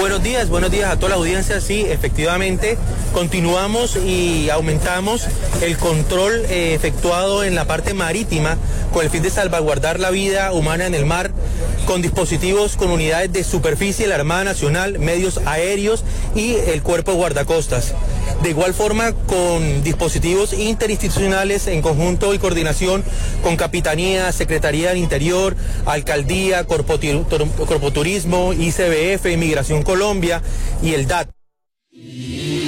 Buenos días a toda la audiencia. Sí, efectivamente, continuamos y aumentamos el control efectuado en la parte marítima con el fin de salvaguardar la vida humana en el mar, con dispositivos, con unidades de superficie, la Armada Nacional, medios aéreos y el Cuerpo de Guardacostas. De igual forma, con dispositivos interinstitucionales en conjunto y coordinación con Capitanía, Secretaría del Interior, Alcaldía, Corpoturismo, ICBF, Inmigración Colombia y el DAT.